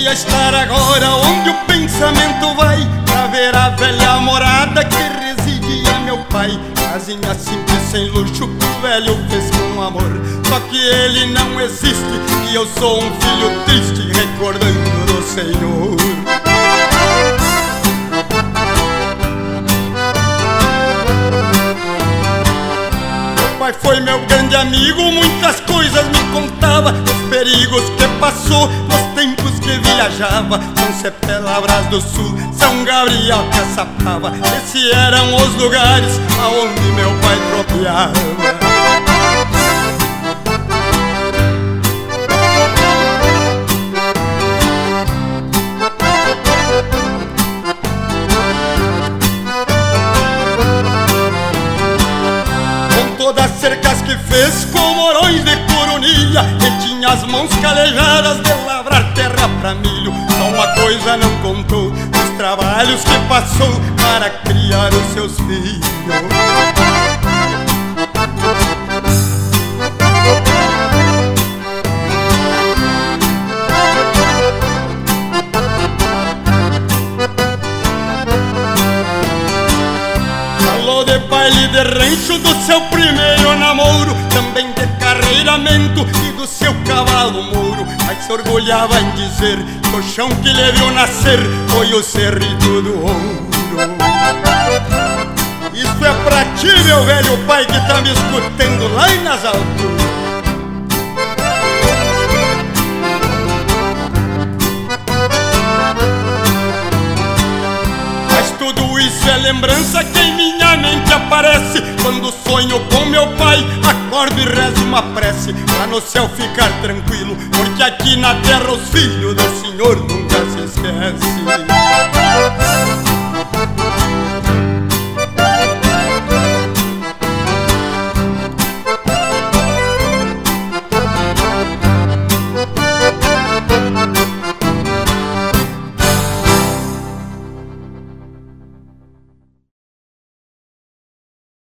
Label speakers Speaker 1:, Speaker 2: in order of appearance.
Speaker 1: Queria estar agora onde o pensamento vai, pra ver a velha morada que residia meu pai. Casinha simples sem luxo que o velho fez com amor, só que ele não existe e eu sou um filho triste recordando do Senhor. Pai foi meu grande amigo, muitas coisas me contava, os perigos que passou nos tempos que viajava. São Cepé, Lavras do Sul, São Gabriel, Caçapava, esses eram os lugares aonde meu pai tropeava. Das cercas que fez com morões de coronilha, e tinha as mãos calejadas de lavrar terra pra milho. Só uma coisa não contou, os trabalhos que passou para criar os seus filhos. De baile de rancho, do seu primeiro namoro, também de carreiramento e do seu cavalo mouro. Mas se orgulhava em dizer que o chão que lhe viu nascer foi o cerrito do ouro. Isso é pra ti, meu velho pai, que tá me escutando lá nas alturas. Tudo isso é lembrança que em minha mente aparece quando sonho com meu pai, acordo e rezo uma prece pra no céu ficar tranquilo, porque aqui na terra os filhos do Senhor nunca se esquecem.